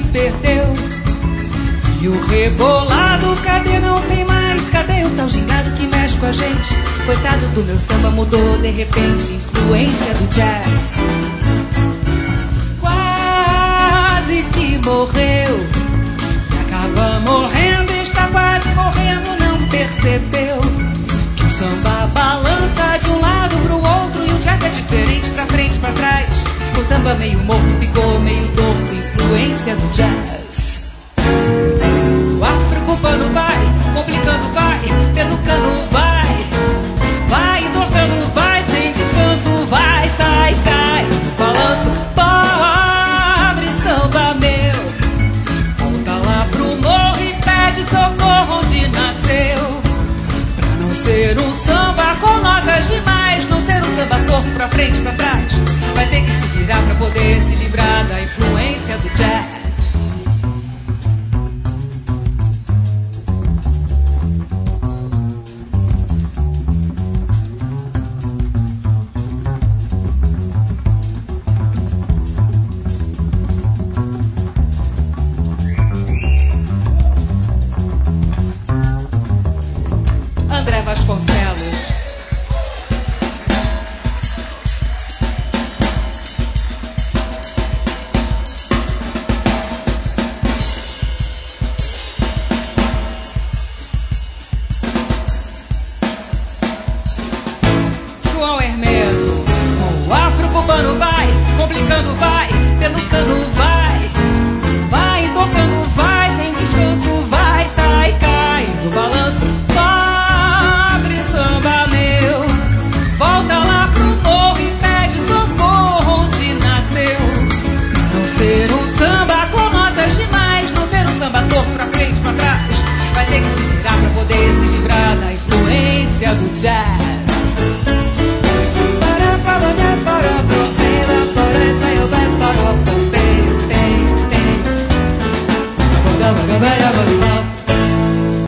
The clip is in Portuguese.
perdeu. E o rebolado, cadê? Não tem mais. Cadê o tal gingado que mexe com a gente? Coitado do meu samba, mudou de repente. Influência do jazz. Quase que morreu. E acaba morrendo, está quase morrendo. Não percebeu que o samba balança de um lado pro outro. E o jazz é diferente, pra frente, pra trás. O samba meio morto ficou meio torto. Influência do jazz. O afro-cubano vai, complicando vai, educando vai, vai entortando vai, sem descanso vai, sai, cai, balanço, pobre samba meu. Volta lá pro morro e pede socorro onde nasceu. Pra não ser um samba com notas demais, não ser um samba torto pra frente, pra trás, vai ter que se virar pra poder se